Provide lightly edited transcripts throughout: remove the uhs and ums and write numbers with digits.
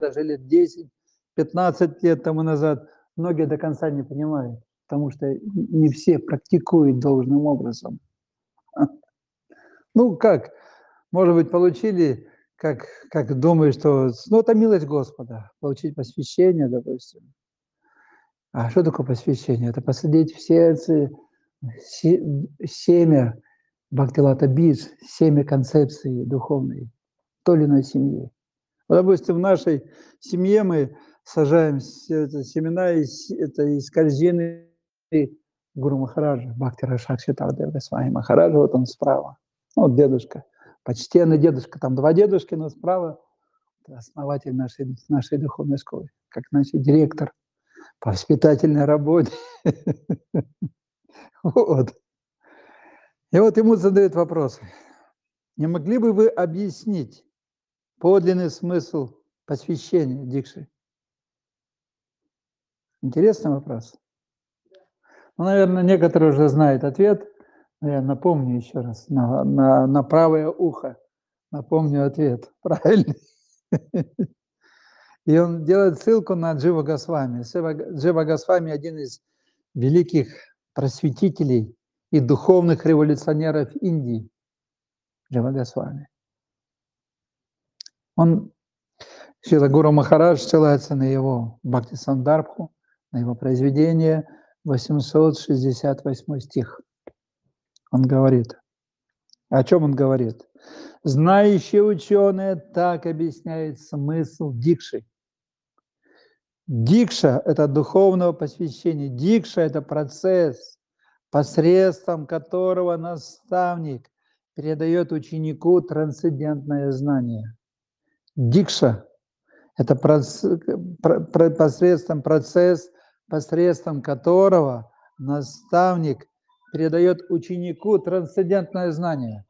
даже лет 10, 15 лет тому назад, многие до конца не понимают, потому что не все практикуют должным образом. Ну, как? Может быть, получили, как думаешь, что ну, это милость Господа, получить посвящение, допустим. А что такое посвящение? Это посадить в сердце семя Бхактилата Бидж, семя концепции духовной той или иной семьи. Вот, допустим, в нашей семье мы сажаем семена из корзины Гуру Махараджа, Бхакти Рашакшитардева Госвами Махараджа, вот он справа. Вот дедушка, почтенный дедушка, там два дедушки, но справа основатель нашей духовной школы, как значит директор по воспитательной работе. Вот. И вот ему задают вопрос. Не могли бы вы объяснить подлинный смысл посвящения дикши? Интересный вопрос. Ну, наверное, некоторые уже знают ответ, но я напомню еще раз на правое ухо. Напомню ответ. Правильный. И он делает ссылку на Джива Госвами. Джива Госвами – один из великих просветителей и духовных революционеров Индии. Джива Госвами. Он, Шрила Гуру Махарадж, ссылается на его Бхакти Сандарбху, на его произведение, 868 стих. Он говорит, о чем он говорит? Знающие ученые так объясняют смысл дикши. Дикша – это духовного посвящения. Дикша – это процесс, посредством которого наставник передает ученику трансцендентное знание. Дикша – это процесс, посредством которого наставник передает ученику трансцендентное знание.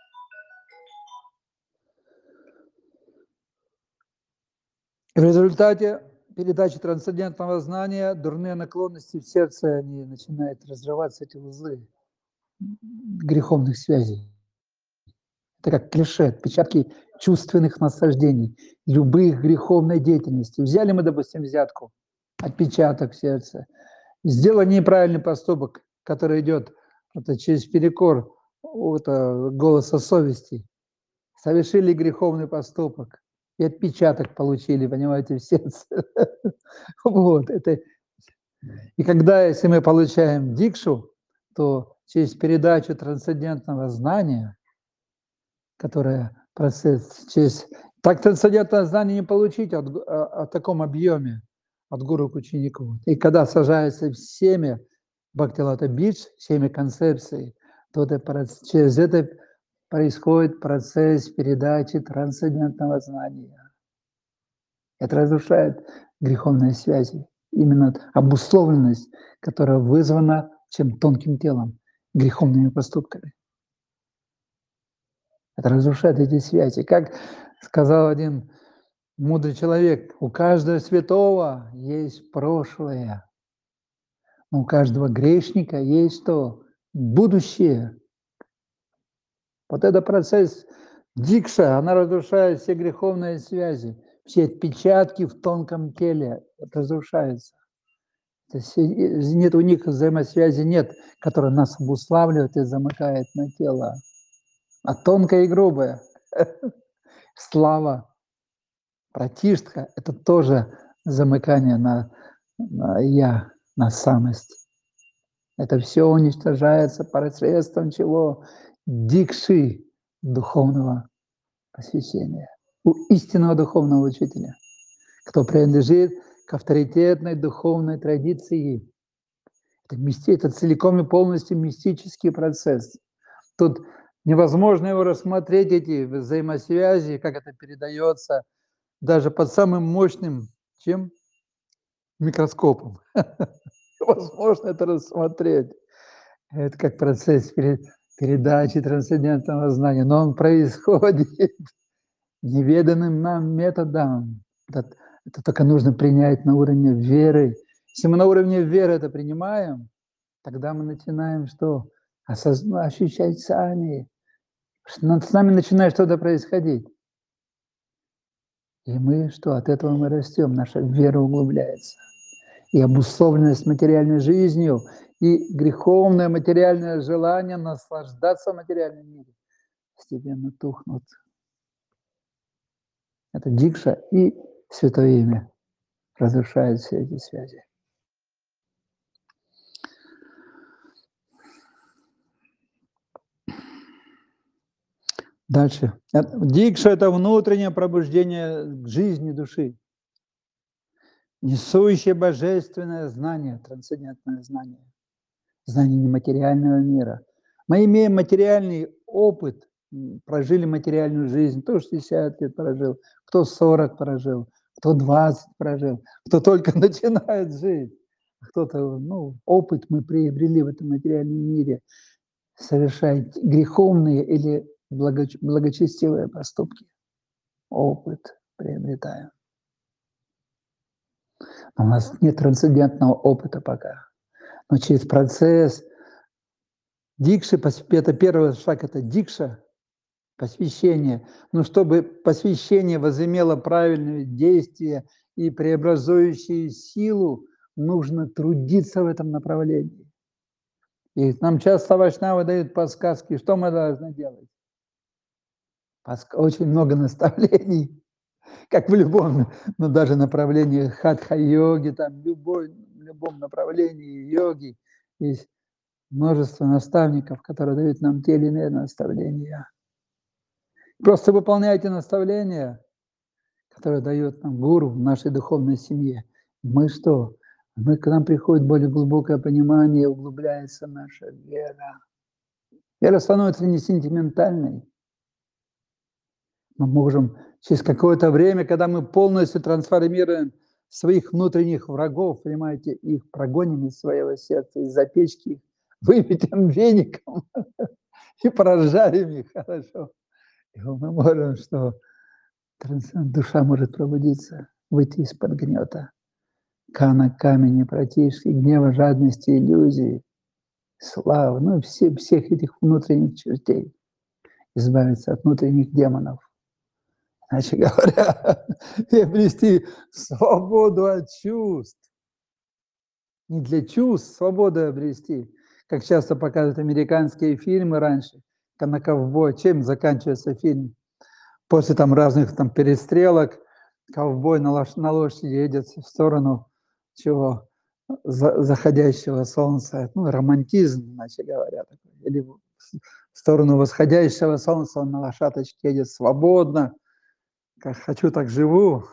В результате передачи трансцендентного знания дурные наклонности в сердце, они начинают разрываться, эти узлы греховных связей. Это как клише, отпечатки чувственных наслаждений, любых греховной деятельности. Взяли мы, допустим, взятку, отпечаток в сердце, сделали неправильный поступок, который идет через перекор голоса совести, совершили греховный поступок, и отпечаток получили, понимаете, в сердце. Вот, это. И когда, если мы получаем дикшу, то через передачу трансцендентного знания, которое процесс через... Так трансцендентное знание не получить в таком объеме от гуру к ученику. И когда сажается в семя Бхактилата Бидж, семя концепции, то через это происходит процесс передачи трансцендентного знания. Это разрушает греховные связи. Именно обусловленность, которая вызвана чем тонким телом, греховными поступками. Это разрушает эти связи. Как сказал один мудрый человек, у каждого святого есть прошлое, но у каждого грешника есть что? Будущее. Вот это процесс дикша, она разрушает все греховные связи, все отпечатки в тонком теле разрушаются. То есть нет у них взаимосвязи, нет, которая нас обуславливает и замыкает на тело. А тонкое и грубое, слава, пратиштха – это тоже замыкание на я, на самость. Это все уничтожается посредством чего? Дикши, духовного посвящения, у истинного духовного учителя, кто принадлежит к авторитетной духовной традиции. Это целиком и полностью мистический процесс. Тут невозможно его рассмотреть, эти взаимосвязи, как это передается, даже под самым мощным микроскопом. Невозможно это рассмотреть. Это как процесс передачи трансцендентного знания, но он происходит неведанным нам методом. Это только нужно принять на уровне веры. Если мы на уровне веры это принимаем, тогда мы начинаем что? Ощущать сами. С нами начинает что-то происходить. И мы что? От этого мы растем, наша вера углубляется. И обусловленность материальной жизнью, и греховное материальное желание наслаждаться в материальном мире постепенно тухнут. Это дикша и Святое Имя разрушает все эти связи. Дальше. Дикша – это внутреннее пробуждение к жизни души, несущее божественное знание, трансцендентное знание, знание нематериального мира. Мы имеем материальный опыт, прожили материальную жизнь, кто 60 лет прожил, кто 40 прожил, кто 20 прожил, кто только начинает жить. Кто-то, опыт мы приобрели в этом материальном мире, совершая греховные или благочестивые поступки. Опыт приобретаем. У нас нет трансцендентного опыта пока. Но через процесс дикши, это первый шаг, это дикша, посвящение. Но чтобы посвящение возымело правильное действие и преобразующую силу, нужно трудиться в этом направлении. И нам часто вайшнавы дают подсказки, что мы должны делать. Очень много наставлений, как в любом, даже направлении хатха-йоги, там в любом направлении йоги есть множество наставников, которые дают нам те или иные наставления. Просто выполняйте наставления, которые дает нам гуру в нашей духовной семье. Мы что? К нам приходит более глубокое понимание, углубляется наша вера. Вера становится не сентиментальной. Мы можем через какое-то время, когда мы полностью трансформируем своих внутренних врагов, понимаете, их прогоним из своего сердца, из-за печки, выпятим веником и поражаем их хорошо. И мы можем, что душа может пробудиться, выйти из-под гнета. Кана, камень, непротивший, гнева, жадности, иллюзий, славы, всех этих внутренних чертей. Избавиться от внутренних демонов. Иначе говоря, и обрести свободу от чувств. Не для чувств, свободу обрести. Как часто показывают американские фильмы раньше, на ковбой. Чем заканчивается фильм? После разных перестрелок ковбой на лошади едет в сторону чего? Заходящего солнца. Романтизм, иначе говоря. Или в сторону восходящего солнца он на лошадочке едет свободно. Как хочу, так живу.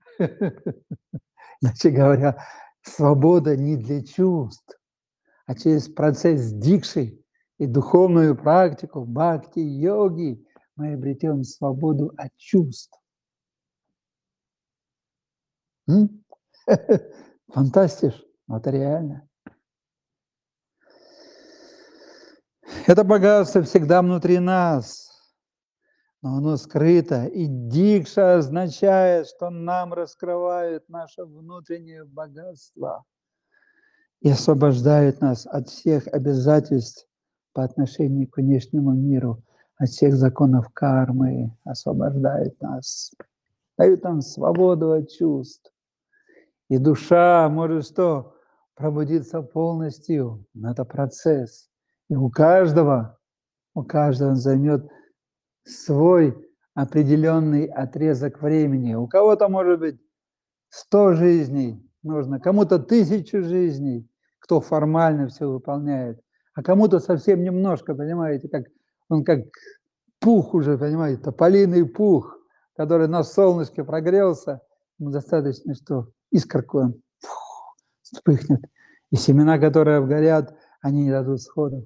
Иначе говоря, свобода не для чувств, а через процесс дикши и духовную практику бхакти-йоги мы обретем свободу от чувств. Фантастиш, но это реально. Это богатство всегда внутри нас, но оно скрыто. И дикша означает, что нам раскрывает наше внутреннее богатство и освобождает нас от всех обязательств по отношению к внешнему миру, от всех законов кармы, освобождает нас, дает нам свободу от чувств. И душа может что? Пробудиться полностью. Это процесс. И у каждого займет свой определенный отрезок времени. У кого-то может быть 100 жизней нужно, кому-то 1000 жизней, кто формально все выполняет, а кому-то совсем немножко, понимаете, как пух уже, понимаете, тополиный пух, который на солнышке прогрелся, ему достаточно, что искорку он вспыхнет, и семена, которые обгорят, они не дадут сходов.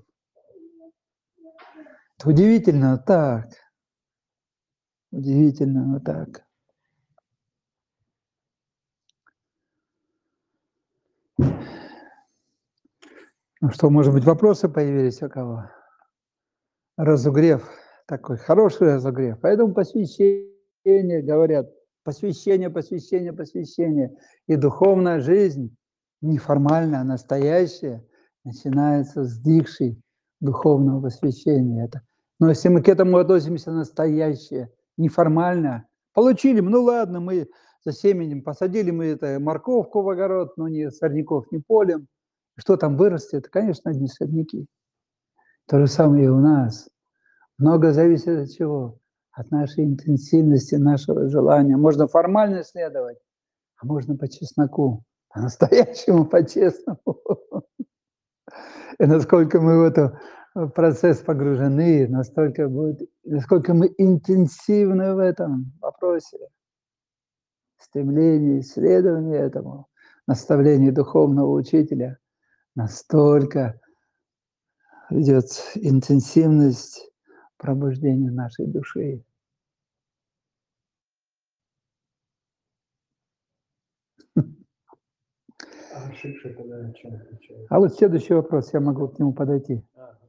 Это удивительно так. Удивительно так. Что, может быть, вопросы появились у кого? Разогрев такой, хороший разогрев. Поэтому посвящение, говорят, посвящение. И духовная жизнь, неформальная, а настоящая, начинается с дикши духовного посвящения. Но если мы к этому относимся настоящее, неформально, Получили, ну ладно, мы за семенем посадили мы это морковку в огород, но не сорняков, не полем. Что там вырастет? Конечно, одни сорняки. То же самое и у нас. Много зависит от чего? От нашей интенсивности, нашего желания. Можно формально следовать, а можно по чесноку, по-настоящему, по-честному. И насколько мы в этот процесс погружены, настолько будет, насколько мы интенсивны в этом вопросе, стремлении, исследовании этому, наставлении духовного учителя, настолько идет интенсивность пробуждения нашей души. А шикша тогда о чем отвечает? А вот следующий вопрос, я могу к нему подойти.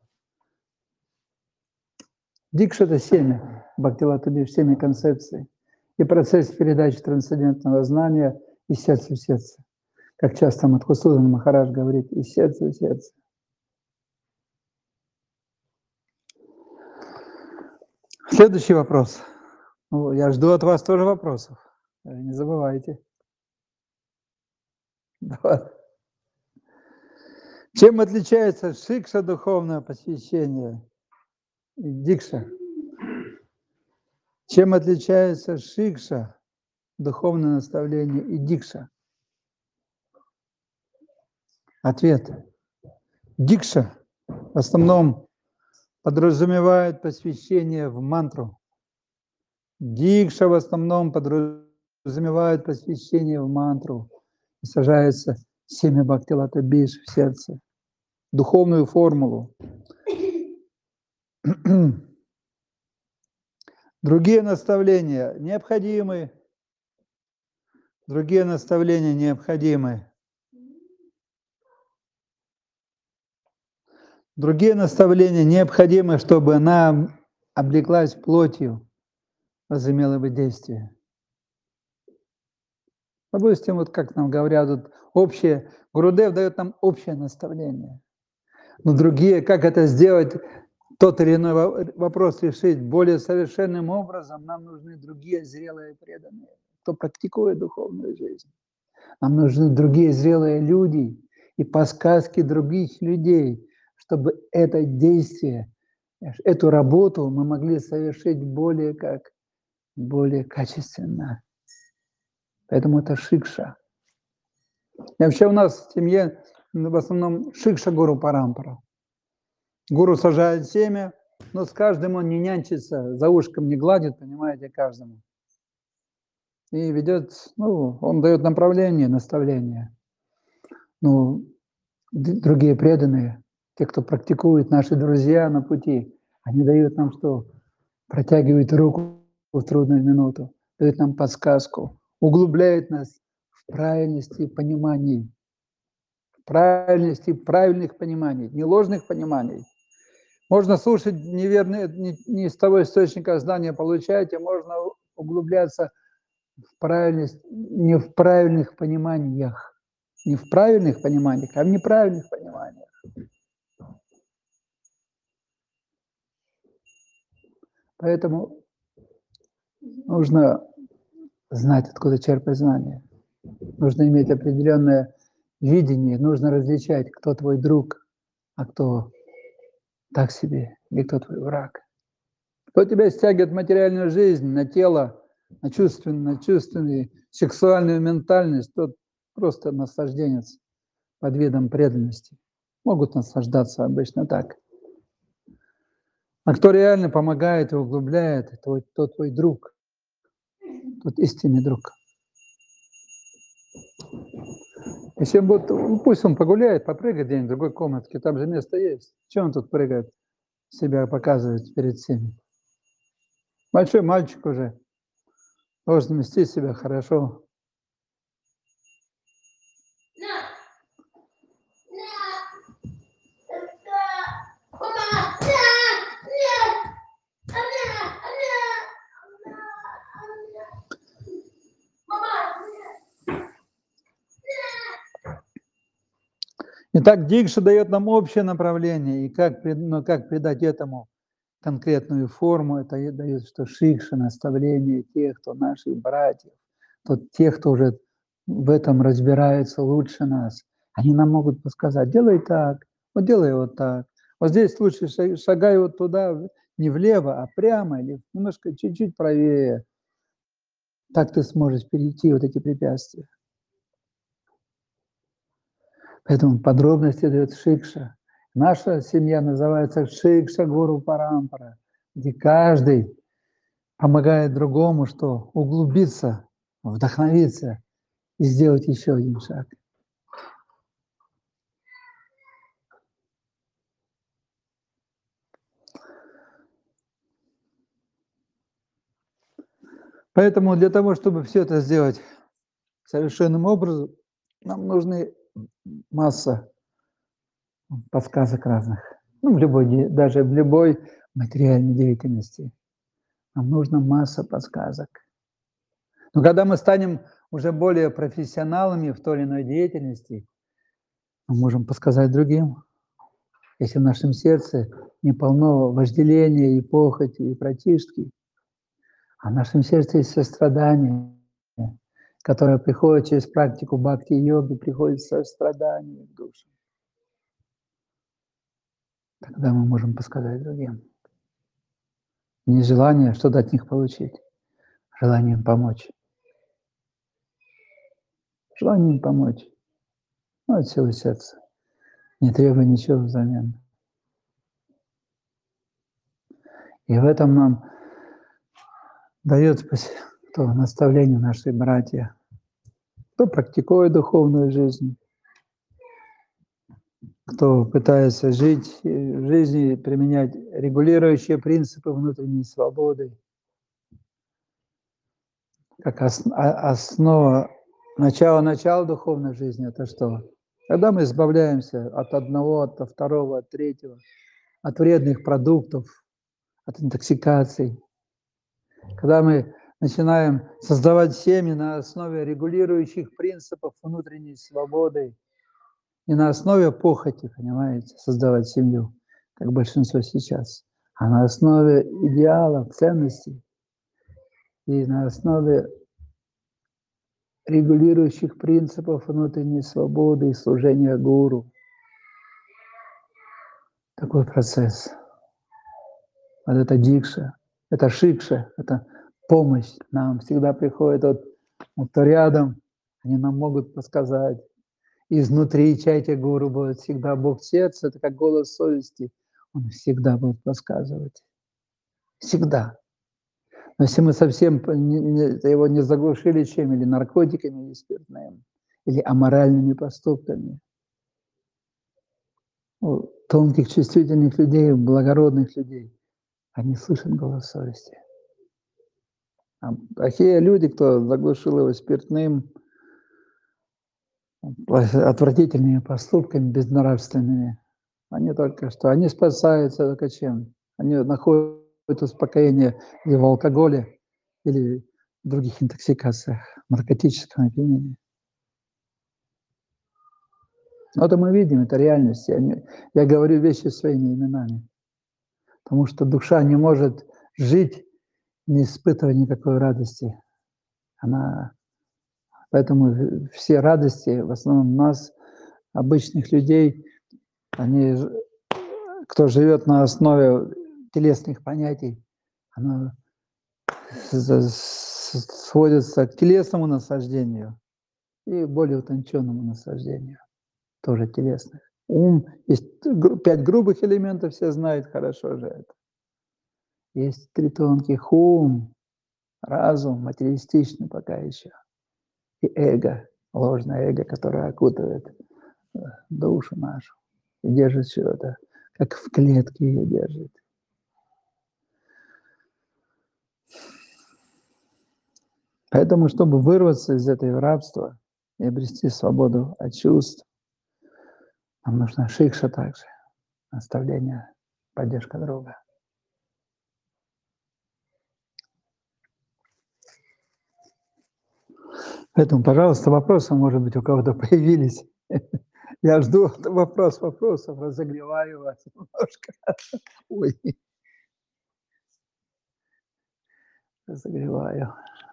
Дикша – это семя, Бхактивinoда, семя концепции и процесс передачи трансцендентного знания из сердца в сердце. Как часто Мадхусудан Махарадж говорит, из сердца в сердце. Следующий вопрос. Ну, я жду от вас тоже вопросов. Не забывайте. Давай. Чем отличается шикша, духовное посвящение, и дикша? Чем отличается шикша, духовное наставление, и дикша? Ответ. Дикша в основном подразумевает посвящение в мантру. Дикша в основном подразумевает посвящение в мантру. И сажается семя Бхактилата Биш в сердце. Духовную формулу. Другие наставления необходимы. Другие наставления необходимы. Другие наставления необходимы, чтобы она облеклась плотью, возымела бы действие. Допустим, вот как нам говорят, вот общее, Гурудев дает нам общее наставление. Но другие, как это сделать, тот или иной вопрос решить более совершенным образом, нам нужны другие зрелые преданные, кто практикует духовную жизнь. Нам нужны другие зрелые люди и подсказки других людей, чтобы это действие, эту работу мы могли совершить более качественно. Поэтому это шикша. И вообще у нас в семье в основном шикша гуру парампара. Гуру сажает семя, но с каждым он не нянчится, за ушком не гладит, понимаете, каждому. И ведет, он дает направление, наставление. Ну, другие преданные, те, кто практикует, наши друзья на пути, они дают нам что? Протягивают руку в трудную минуту, дают нам подсказку, углубляют нас в правильности пониманий, правильных пониманий, не ложных пониманий. Можно слушать неверные, не из того источника знания получаете, можно углубляться в правильность, не в правильных пониманиях. Не в правильных пониманиях, а в неправильных пониманиях. Поэтому нужно знать, откуда черпать знания. Нужно иметь определенное видение, нужно различать, кто твой друг, а кто так себе, и кто твой враг. Кто тебя стягивает в материальную жизнь, на тело, на чувственную, сексуальную ментальность, тот просто наслажденец под видом преданности. Могут наслаждаться обычно так. А кто реально помогает и углубляет, тот твой друг, тот истинный друг. Если он будет, пусть он погуляет, попрыгает где-нибудь в другой комнатке, там же место есть. Чего он тут прыгает, себя показывает перед всеми? Большой мальчик уже, должен вести себя хорошо. Итак, дикша дает нам общее направление, и как придать этому конкретную форму, это и дает, что шикша, наставление тех, кто наших братьев, тех, кто уже в этом разбирается лучше нас. Они нам могут подсказать: делай так, вот делай вот так. Вот здесь лучше шагай вот туда, не влево, а прямо, или немножко чуть-чуть правее. Так ты сможешь перейти вот эти препятствия. Поэтому подробности дает шикша. Наша семья называется Шикша Гуру Парампара, где каждый помогает другому, что углубиться, вдохновиться и сделать еще один шаг. Поэтому для того, чтобы все это сделать совершенным образом, нам нужны масса подсказок разных. Ну, даже в любой материальной деятельности. Нам нужна масса подсказок. Но когда мы станем уже более профессионалами в той или иной деятельности, мы можем подсказать другим. Если в нашем сердце не полно вожделения и похоти, и братишки, а в нашем сердце есть сострадание, которое приходит через практику бхакти-йоги, приходит сострадание в душу. Тогда мы можем подсказать другим. Не желание что-то от них получить, а желание им помочь. Желание им помочь. Ну, от всего сердца. Не требуя ничего взамен. И в этом нам дает наставление наши братья, кто практикует духовную жизнь, кто пытается жить в жизни, применять регулирующие принципы внутренней свободы, как основа, начало духовной жизни – это что? Когда мы избавляемся от одного, от второго, от третьего, от вредных продуктов, от интоксикаций, когда мы начинаем создавать семьи на основе регулирующих принципов внутренней свободы, не на основе похоти, понимаете, создавать семью, как большинство сейчас, а на основе идеалов, ценностей и на основе регулирующих принципов внутренней свободы и служения гуру. Такой процесс. Вот это дикша, это шикша, это помощь нам всегда приходит вот кто рядом, они нам могут подсказать. Изнутри чайте гуру будет всегда Бог сердца, это как голос совести, он всегда будет подсказывать. Всегда. Но если мы совсем его не заглушили чем, или наркотиками, или спиртным, или аморальными поступками, у тонких, чувствительных людей, благородных людей, они слышат голос совести. А плохие люди, кто заглушил его спиртным, отвратительными поступками, безнравственными, они спасаются только чем? Они находят успокоение или в алкоголе, или в других интоксикациях, наркотическом опьянении. Но это мы видим, это реальность. Я говорю вещи своими именами. Потому что душа не может жить, не испытывая никакой радости. Поэтому все радости, в основном нас, обычных людей, кто живет на основе телесных понятий, оно сводится к телесному наслаждению и более утонченному наслаждению, тоже телесных. Ум, есть 5 грубых элементов, все знают хорошо же это. Есть 3 тонких: ум, разум, материалистичный пока еще, и эго, ложное эго, которое окутывает душу нашу и держит все это, как в клетке ее держит. Поэтому, чтобы вырваться из этого рабства и обрести свободу от чувств, нам нужна шикша также, наставление, поддержка друга. Поэтому, пожалуйста, вопросы, может быть, у кого-то появились. Я жду вопросов, разогреваю вас немножко. Ой. Разогреваю.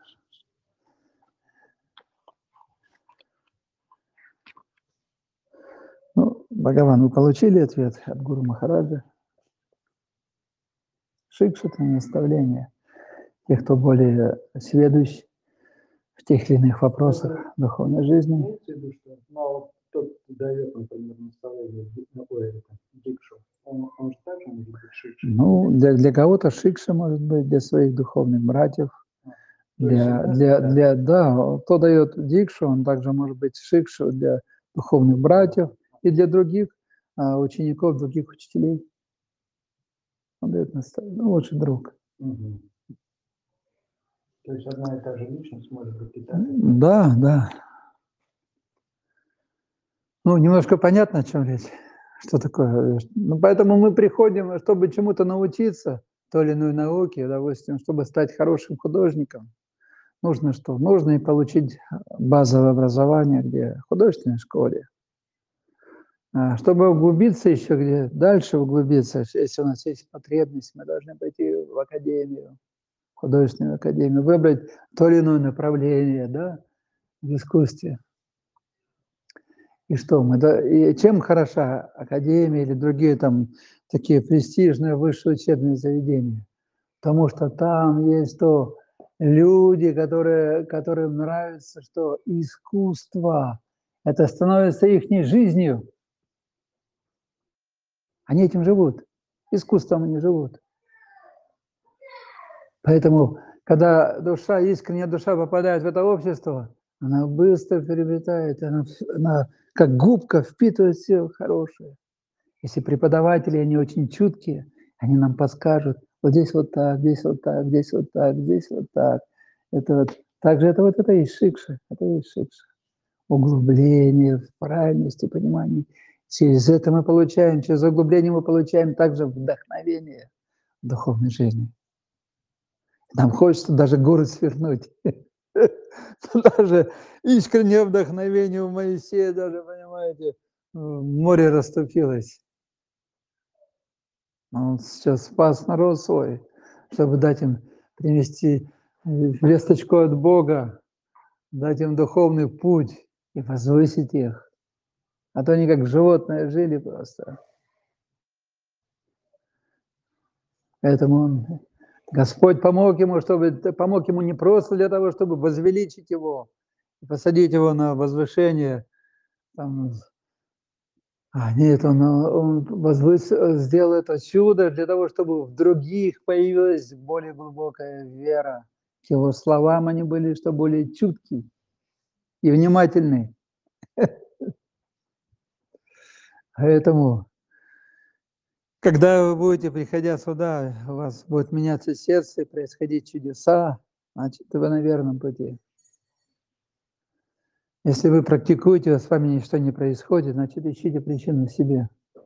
Ну, Бхагаван, вы получили ответ от Гуру Махараджа? Шикшата наставление тех, кто более сведущ в тех или иных вопросах духовной жизни. Имеется в виду, что мало тот, кто дает, например, наставление, дикшу, он же также может быть шикшей. Ну, для кого-то шикша может быть, для своих духовных братьев. Да, кто дает дикшу, он также может быть шикшу для духовных братьев и для других учеников, других учителей. Он дает наставление, ну, лучший друг. Угу. То есть одна и та же личность может быть и так. Да, да. Ну, немножко понятно, о чем речь, что такое. Ну, поэтому мы приходим, чтобы чему-то научиться, той или иной науке, допустим, чтобы стать хорошим художником. Нужно что? Нужно и получить базовое образование, где в художественной школе. Чтобы углубиться еще где дальше углубиться, если у нас есть потребность, мы должны пойти в академию, художественную академию, выбрать то или иное направление, да, в искусстве. И что мы, да, и чем хороша академия или другие там такие престижные высшие учебные заведения? Потому что там есть то люди, которым нравится, что искусство, это становится их жизнью. Они этим живут, искусством они живут. Поэтому, когда искренняя душа попадает в это общество, она быстро приобретает, она как губка впитывает все хорошее. Если преподаватели, они очень чуткие, они нам подскажут, вот здесь вот так, здесь вот так, здесь вот так, здесь вот так. Это вот, также это и есть шикша, это и есть шикша. Углубление в правильности, понимании. Через это мы получаем, через углубление мы получаем также вдохновение в духовной жизни. Нам хочется даже горы свернуть. Даже искреннее вдохновение у Моисея, даже, понимаете, море расступилось. Он сейчас спас народ свой, чтобы дать им принести весточку от Бога, дать им духовный путь и возвысить их. А то они как животные жили просто. Поэтому Господь помог ему не просто для того, чтобы возвеличить его, посадить его на возвышение. Там, нет, он сделал это чудо для того, чтобы в других появилась более глубокая вера. К его словам они были, что более чуткие и внимательные. Поэтому, когда вы будете, приходя сюда, у вас будет меняться сердце, происходить чудеса, значит, вы на верном пути. Если вы практикуете, а с вами ничто не происходит, значит, ищите причину в себе.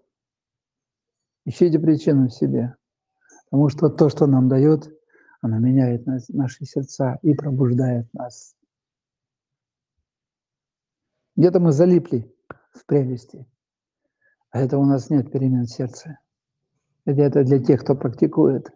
Ищите причину в себе. Потому что то, что нам дает, оно меняет наши сердца и пробуждает нас. Где-то мы залипли в прелести, а это у нас нет перемен в сердце. Это для тех, кто практикует.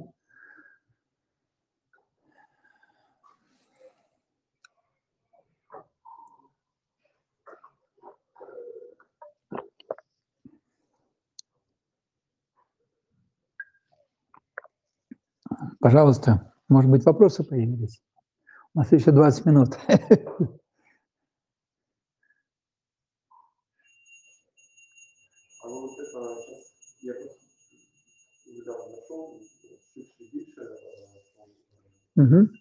Пожалуйста, может быть, вопросы появились? У нас еще 20 минут. А вот это сейчас я недавно нашел, шибши дикша, Угу.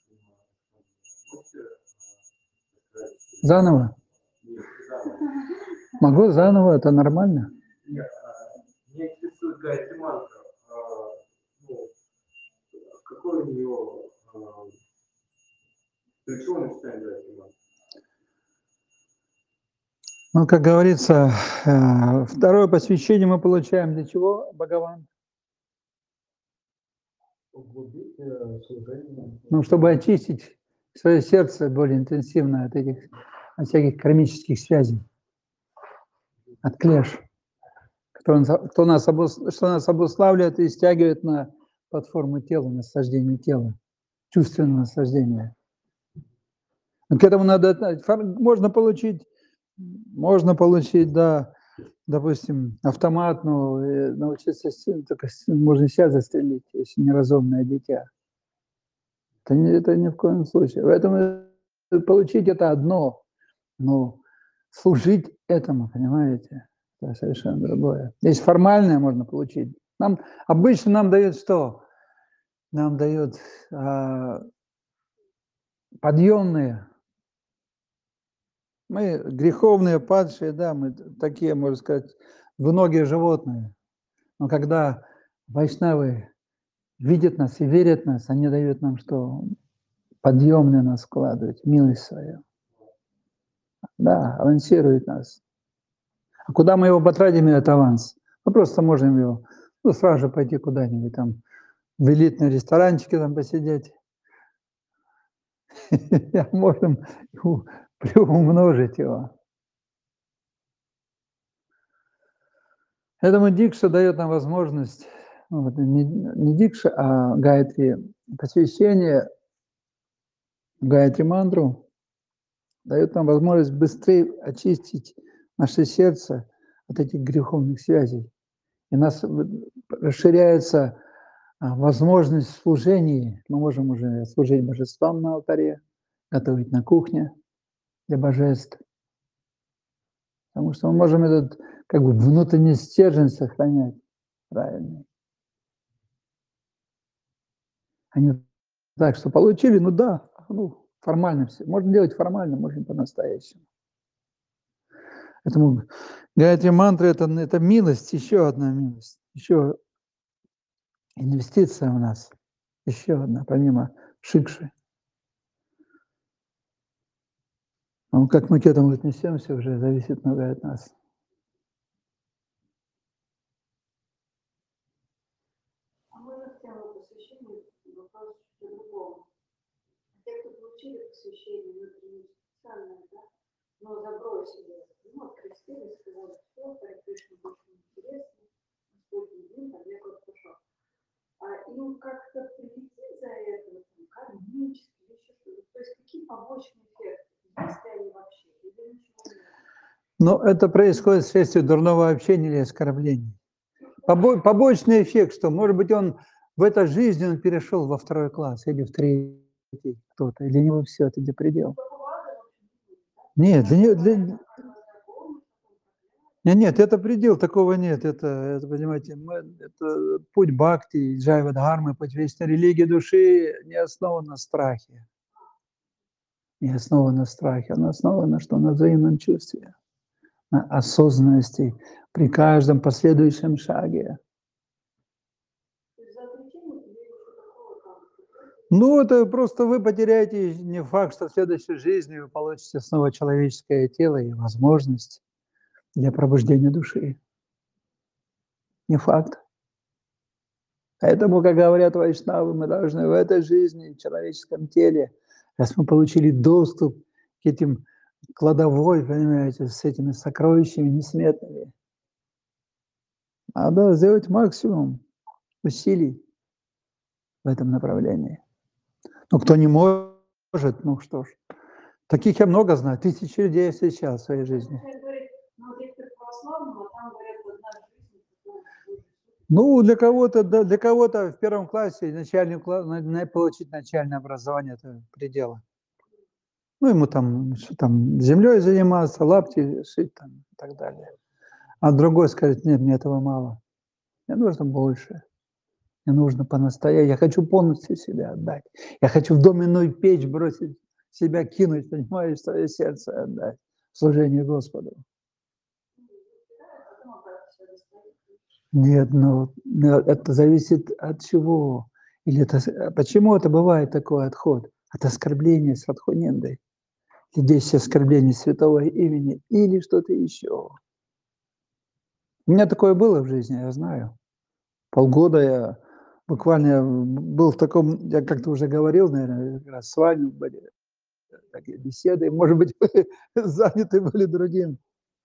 Заново? Нет, заново. Могу заново, это нормально. Нет, меня интересует гайатри мантра. Ну, какой у нее, для чего мы читаем гайатри мантру? Ну, как говорится, второе посвящение мы получаем для чего, Бхагаван? Углубить служение. Ну, чтобы очистить свое сердце более интенсивно от всяких кармических связей, от клеш, что нас обуславливает и стягивает на платформу тела, на сождение тела. чувственное наслаждение. Но к этому надо, можно получить, да, допустим, автомат, но научиться, только можно себя застрелить, если неразумное дитя. Это ни в коем случае. Поэтому получить это одно, но служить этому, понимаете, это совершенно другое. Здесь формальное можно получить. Обычно нам дают что? Нам дают подъемные. Мы греховные, падшие, да, мы такие, можно сказать, двуногие животные. Но когда вайшнавы видят нас и верят в нас, они дают нам что? Подъемные нас складывать, милость свою. Да, авансирует нас. А куда мы его потратим, этот аванс? Мы просто можем его, сразу же пойти куда-нибудь там, в элитные ресторанчики там посидеть. Можем приумножить его. Поэтому дикша дает нам возможность, не дикша, а гайатри, посвящение гайатри мантру дает нам возможность быстрее очистить наше сердце от этих греховных связей. И у нас расширяется возможность служения. Мы можем уже служить божествам на алтаре, готовить на кухне для божеств. Потому что мы можем этот внутренний стержень сохранять правильный. А не так, что получили, формально все. Можно делать формально, можно по-настоящему. Поэтому гайатри мантра это милость, еще одна милость, еще инвестиция у нас, еще одна, помимо шикши. Но как мы к этому отнесемся, уже зависит многое от нас. А можно в тему посвящения вопрос по-другому. Те, кто получили посвящение, например, специальное, да, но забросили, открестили, сказали, все, Харе Кришна больше не интересно, Господь един, там я как пошел. А им как-то прилетит за это, кармически, еще что-то. То есть какие побочные эффекты? Есть ли они вообще? Или ничего нет? Но это происходит вследствие дурного общения или оскорблений. Побочный эффект, что, может быть, он в этой жизни он перешел во второй класс или в третий кто-то, или для него все, это где предел. Нет, нет, это предел, такого нет. Это понимаете, это путь бхакти, джайва дхармы, путь вечной религии души не основан на страхе. Не основан на страхе, она основана на что? На взаимном чувстве, на осознанности при каждом последующем шаге. Это просто вы потеряете не факт, что в следующей жизни вы получите снова человеческое тело и возможность для пробуждения души. Не факт. Поэтому, как говорят вайшнавы, мы должны в этой жизни, в человеческом теле, раз мы получили доступ к этим кладовой, понимаете, с этими сокровищами несметными, надо сделать максимум усилий в этом направлении. Но кто не может, что ж. Таких я много знаю, тысячи людей я встречал в своей жизни. Для кого-то в первом классе получить начальное образование – это предел. Ему землей заниматься, лапти шить и так далее. А другой скажет: нет, мне этого мало. Мне нужно больше. Мне нужно по-настоящему. Я хочу полностью себя отдать. Я хочу в доменную печь бросить, себя кинуть, понимаешь, свое сердце отдать в служение Господу. Нет, это зависит от чего. Почему это бывает такой отход? От оскорбления с радхунендой. И 10 оскорблений святого имени или что-то еще. У меня такое было в жизни, я знаю. Полгода я буквально был в таком, я как-то уже говорил, наверное, как раз с вами были такие беседы, может быть, вы заняты были другим.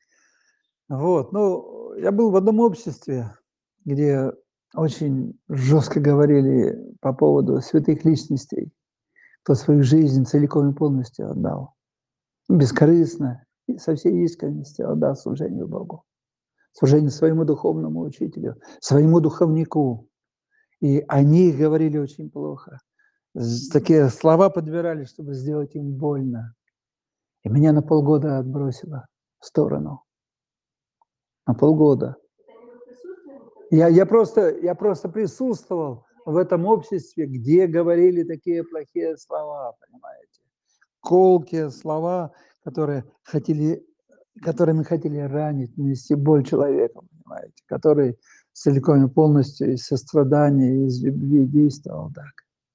Я был в одном обществе, где очень жестко говорили по поводу святых личностей. кто свою жизнь целиком и полностью отдал, бескорыстно и со всей искренностью отдал служению Богу, служению своему духовному учителю, своему духовнику. И они говорили очень плохо. Такие слова подбирали, чтобы сделать им больно. И меня на полгода отбросило в сторону. На полгода. Я просто присутствовал в этом обществе, где говорили такие плохие слова, понимаете? Колкие слова, которыми хотели ранить, нанести боль человеку, понимаете? Который целиком и полностью из сострадания, из любви действовал так.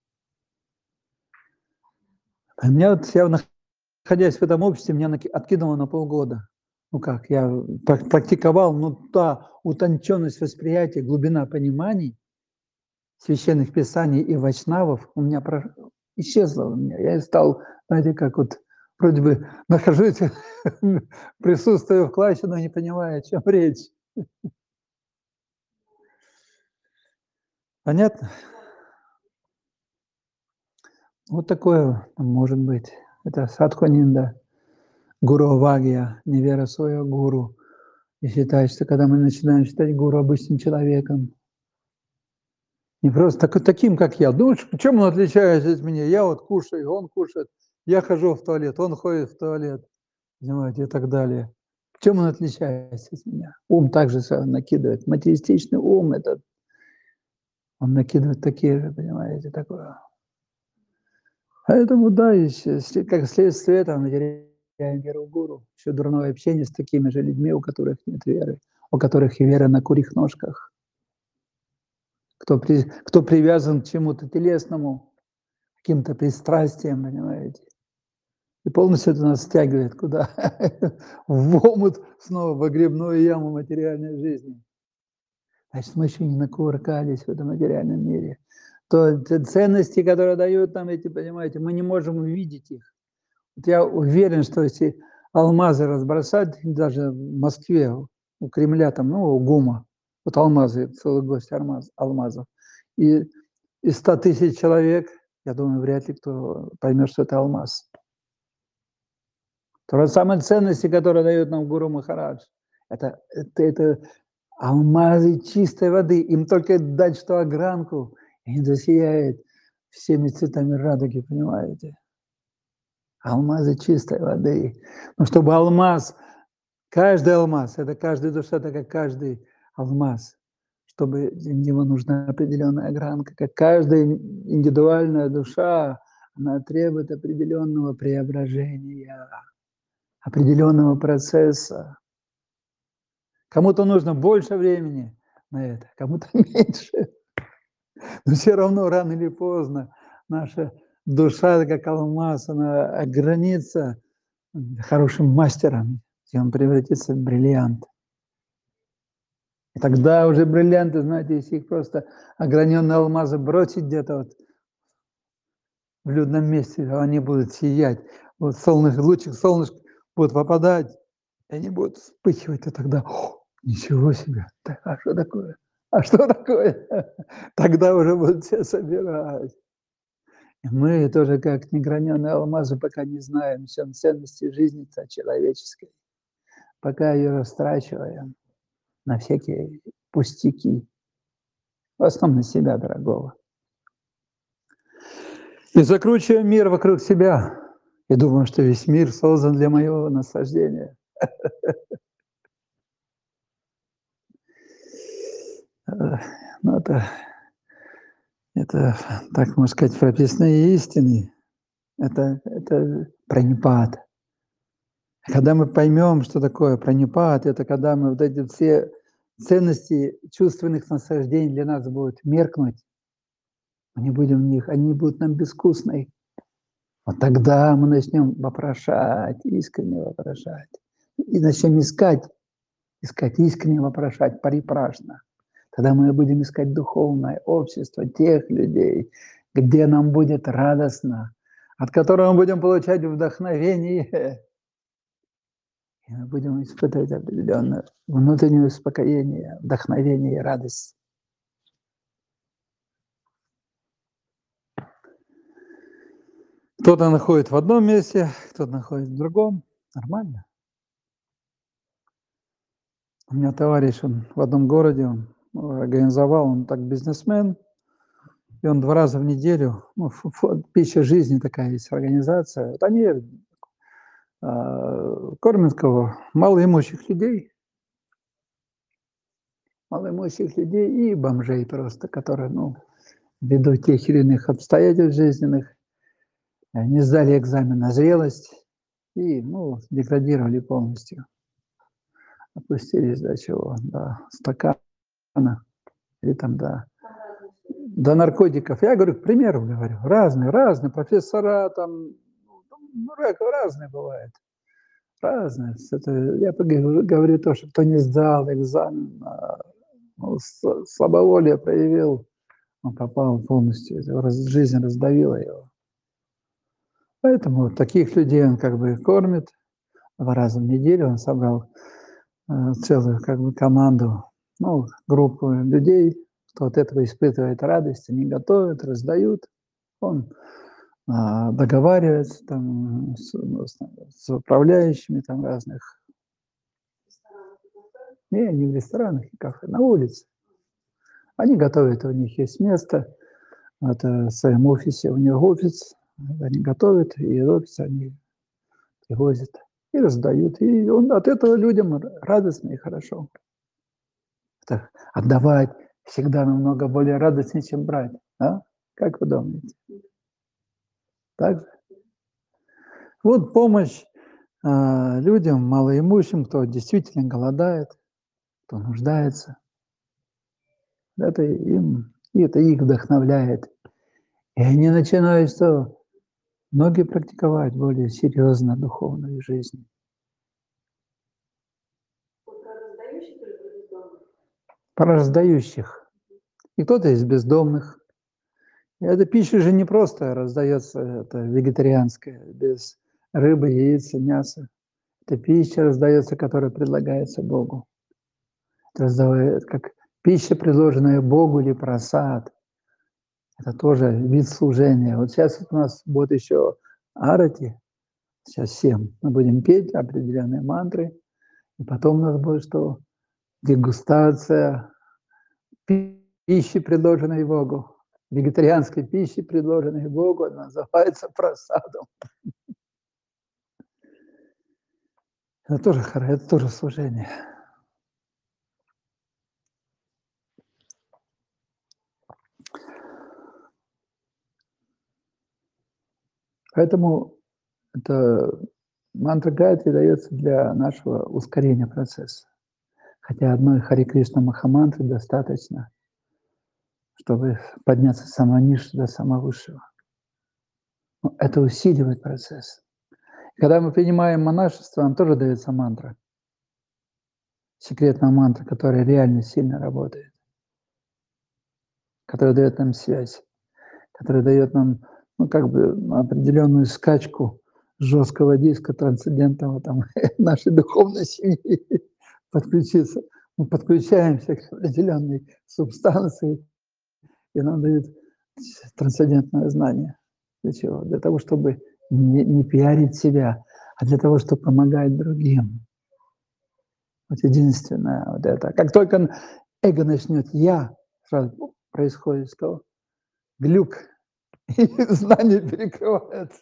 А меня я, находясь в этом обществе, меня откинуло на полгода. Ну как, я практиковал, но та утонченность восприятия, глубина пониманий священных писаний и вайшнавов у меня исчезла у меня. Я стал, знаете, как вот вроде бы нахожусь, присутствую в классе, но не понимаю, о чем речь. Понятно? Вот такое может быть. Это садху-нинда, гуру-вагья, невера в своего гуру. И считать, что когда мы начинаем считать гуру обычным человеком, не просто таким, как я. Думаешь, чем он отличается от меня? Я вот кушаю, он кушает, я хожу в туалет, он ходит в туалет, понимаете, и так далее. Чем он отличается от меня? Ум также накидывает. Материалистичный ум этот, он накидывает такие же, понимаете, такое. Поэтому да, как следствие этого мы теряем веру в гуру. Еще дурное общение с такими же людьми, у которых нет веры, у которых и вера на курьих ножках. Кто привязан к чему-то телесному, каким-то пристрастиям, понимаете. И полностью это нас стягивает куда? В омут снова, в грибную яму материальной жизни. Значит, мы еще не накувыркались в этом материальном мире. То ценности, которые дают нам эти, понимаете, мы не можем увидеть их. Вот я уверен, что если алмазы разбросать, даже в Москве, у Кремля, там, ну, у ГУМа, вот алмазы, целый гость алмазов, и из 100 000 человек, я думаю, вряд ли кто поймет, что это алмаз. То же самое ценности, которые дает нам Гуру Махарадж, это алмазы чистой воды. Им только дать что огранку, и засияет всеми цветами радуги, понимаете? Алмазы чистой воды. Но чтобы алмаз, каждый алмаз, это каждая душа, это как каждый алмаз, чтобы для него нужна определенная огранка, как каждая индивидуальная душа, она требует определенного преображения, определенного процесса. Кому-то нужно больше времени на это, кому-то меньше. Но все равно рано или поздно наша душа, как алмаз, она огранится хорошим мастером, и он превратится в бриллиант. И тогда уже бриллианты, знаете, если их просто ограненные алмазы бросить где-то вот в людном месте, они будут сиять. Вот лучик солнышко будет попадать, и они будут вспыхивать, и тогда ничего себе, а что такое? А что такое? Тогда уже будут все собирать. И мы тоже как неграненные алмазы, пока не знаем ценности жизни человеческой, пока ее растрачиваем на всякие пустяки, в основном на себя дорогого. И закручиваем мир вокруг себя, и думаем, что весь мир создан для моего наслаждения. Ну, это, так можно сказать, прописные истины. Это пранипат. Когда мы поймем, что такое пранипат, это когда мы вот эти все ценности чувственных наслаждений для нас будут меркнуть, мы не будем в них, они будут нам безвкусны. Вот тогда мы начнем вопрошать, искренне вопрошать. И начнем искать искренне вопрошать, парипрашна. Тогда мы будем искать духовное общество тех людей, где нам будет радостно, от которого мы будем получать вдохновение. И мы будем испытывать определенное внутреннее успокоение, вдохновение и радость. Кто-то находит в одном месте, кто-то находит в другом. Нормально. У меня товарищ, он в одном городе, он организовал, он так бизнесмен, и он 2 раза в неделю, ну, «Пища жизни» такая есть организация. Вот они кормят кого? Малоимущих людей и бомжей просто, которые, ну, ввиду тех или иных обстоятельств жизненных, не сдали экзамен на зрелость и, ну, деградировали полностью. Опустились до чего? До стакана или там до наркотиков. Я говорю, к примеру говорю, разные профессора там, ну, разные бывают. Разные. Это, я говорю то, что кто не сдал экзамен, ну, слабоволие проявил, он попал полностью, жизнь раздавила его. Поэтому таких людей он как бы кормит 2 раза в неделю. Он собрал целую как бы команду, ну, группу людей, кто от этого испытывает радость, они готовят, раздают. Он договаривается там с управляющими там разных. Не в ресторанах и кафе, на улице. Они готовят, у них есть место, это в своем офисе, у них офис, они готовят, и из офиса они привозят и раздают. И он от этого людям радостно и хорошо. Это отдавать всегда намного более радостнее, чем брать. А? Как вы думаете? Так же? Вот помощь людям, малоимущим, кто действительно голодает, кто нуждается. Это их вдохновляет. И они начинают что? Многие практиковать более серьезно духовную жизнь. Про раздающих. И кто-то из бездомных. И эта пища же не просто раздается, это вегетарианская, без рыбы, яиц, мяса. Это пища раздается, которая предлагается Богу. Это раздавает, как пища, предложенная Богу, или просад. Это тоже вид служения. Вот сейчас у нас будет еще арати, сейчас всем. Мы будем петь определенные мантры, и потом у нас будет что? Дегустация пищи, предложенной Богу. Вегетарианской пищи, предложенной Богу, она называется просадом. Это тоже служение. Поэтому это мантра Гайатри дается для нашего ускорения процесса. Хотя одной Хари Кришна Махамантры достаточно, чтобы подняться с самого низшего до самого высшего. Но это усиливает процесс. И когда мы принимаем монашество, нам тоже дается мантра. Секретная мантра, которая реально сильно работает. Которая дает нам связь. Которая дает нам, ну, как бы определенную скачку жесткого диска трансцендентного там, нашей духовной семьи подключиться. Мы подключаемся к определенной субстанции, и нам дают трансцендентное знание. Для чего? Для того, чтобы не пиарить себя, а для того, чтобы помогать другим. Вот единственное вот это. Как только эго начнет «я», сразу происходит что? Глюк, и знание перекрывается.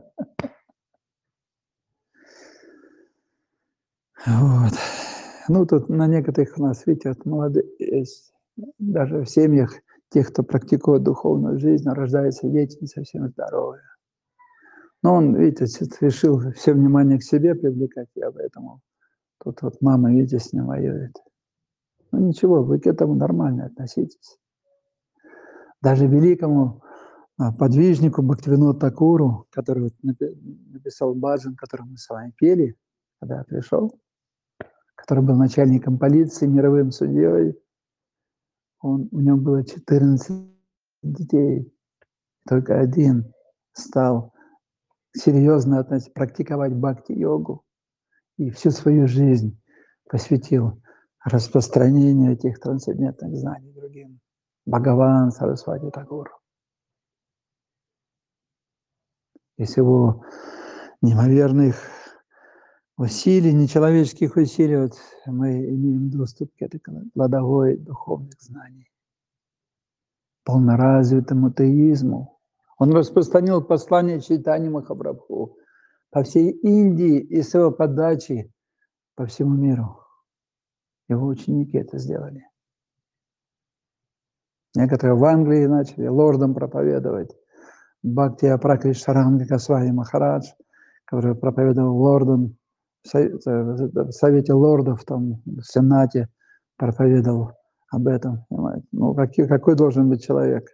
Вот. Ну, тут на некоторых у нас, видите, вот молодые есть, даже в семьях тех, кто практикует духовную жизнь, рождаются дети не совсем здоровые. Но он, видите, решил все внимание к себе привлекать, и поэтому тут вот мама, видите, с ним воюет. Ну ничего, вы к этому нормально относитесь. Даже великому подвижнику Бхактивинода Такуру, который вот написал баджан, который мы с вами пели, когда я пришел, который был начальником полиции, мировым судьей, у него было 14 детей, только один стал серьезно практиковать бхакти-йогу и всю свою жизнь посвятил распространению этих трансцендентных знаний другим. Бхагаван Сарасвати Такур. из его неимоверных усилий, нечеловеческих усилий, вот мы имеем доступ к этой кладовой духовных знаний, полноразвитому теизму. Он распространил послание Чайтаньи Махапрабху по всей Индии и с его подачи по всему миру. Его ученики это сделали. Некоторые в Англии начали лордам проповедовать. Бхактия Пракришаранга Госвами Махарадж, который проповедовал лордам в Совете лордов, там, в Сенате, проповедовал об этом. Понимаете? Ну, какой должен быть человек?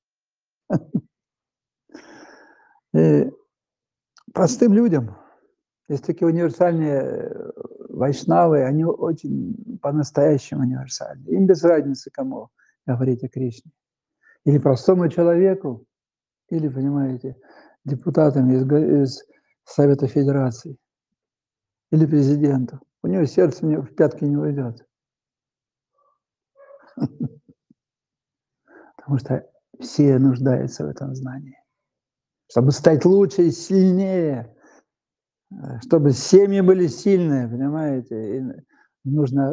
И простым людям, есть такие универсальные вайшнавы, они очень по-настоящему универсальны. Им без разницы, кому говорить о Кришне. Или простому человеку, или, понимаете, депутатам из Совета Федерации, или президенту. У него сердце в пятки не уйдет. Потому что все нуждаются в этом знании. Чтобы стать лучше и сильнее, чтобы семьи были сильные, понимаете, и нужно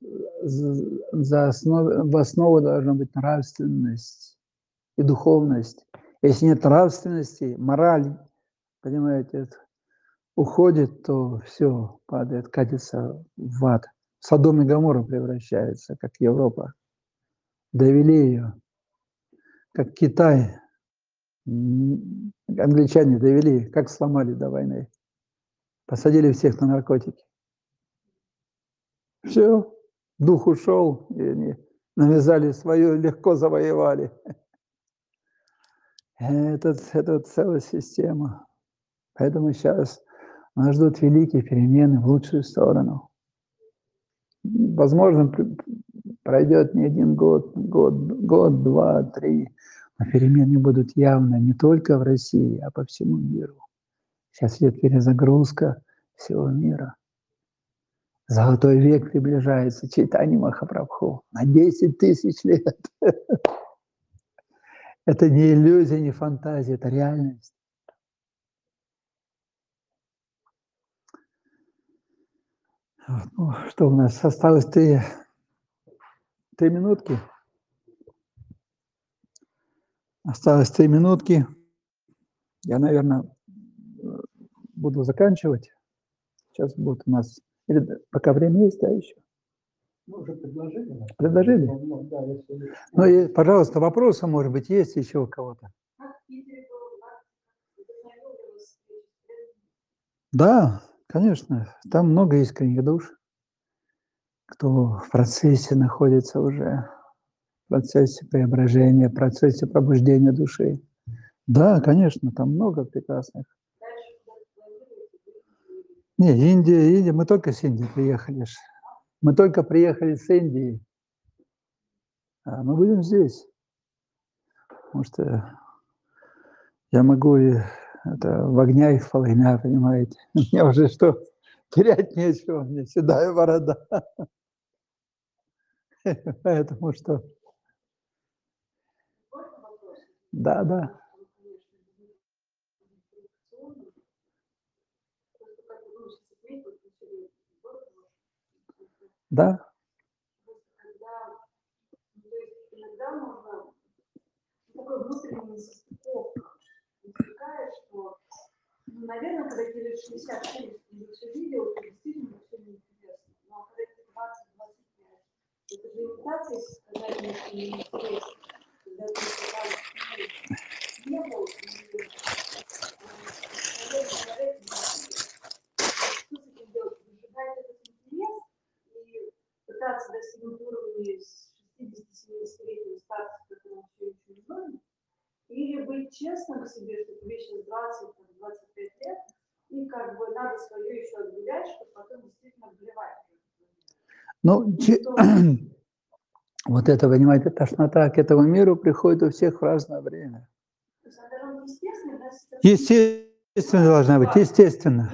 в основу должна быть нравственность и духовность. Если нет нравственности, мораль, понимаете, уходит, то все падает, катится в ад. Содом и Гоморра превращается, как Европа. Довели ее, как Китай. Англичане довели, как сломали до войны. Посадили всех на наркотики. Все, дух ушел, и они навязали свое, легко завоевали. Это целая система. Поэтому сейчас нас ждут великие перемены в лучшую сторону. Возможно, пройдет не один год, два, три, но перемены будут явно не только в России, а по всему миру. Сейчас идет перезагрузка всего мира. Золотой век приближается, Чайтанья Махапрабху на 10 тысяч лет. Это не иллюзия, не фантазия, это реальность. Ну, что у нас осталось? 3 минутки. Осталось 3 минутки. Я, наверное, буду заканчивать. Сейчас будет у нас... Пока время есть, а еще? Мы уже предложили. Предложили? Да, если... Ну и, пожалуйста, вопросы, может быть, есть еще у кого-то? Да, конечно. Там много искренних душ, кто в процессе находится уже, в процессе преображения, в процессе пробуждения души. Да, конечно, там много прекрасных. Не, Индия, мы только с Индии приехали. Мы только приехали с Индии. А мы будем здесь. Потому что я могу и в огня и в полымя, понимаете. Мне уже что, терять нечего, мне седая борода. Поэтому что? Да. Да. Иногда можно такой внутренний несостыковка возникает, что, наверное, когда тебе лет 60-70, ты все видел, то действительно все неинтересно. Но когда тебе 20-25, это же имитация, если сказать, что неинтересно. Когда ты не был, и человек не что с этим делать? Выжигать этот интерес и пытаться достигнуть уровня 60-70-летнего старца, которому все еще не нужно, или быть честным к себе, что тебе сейчас 20-25 лет, и как бы надо свое еще отгулять, чтобы потом действительно вливать. Ну, вот это, понимаете, тошнота к этому миру приходит у всех в разное время. То есть она должна быть естественной, да? Естественно должна быть, естественно.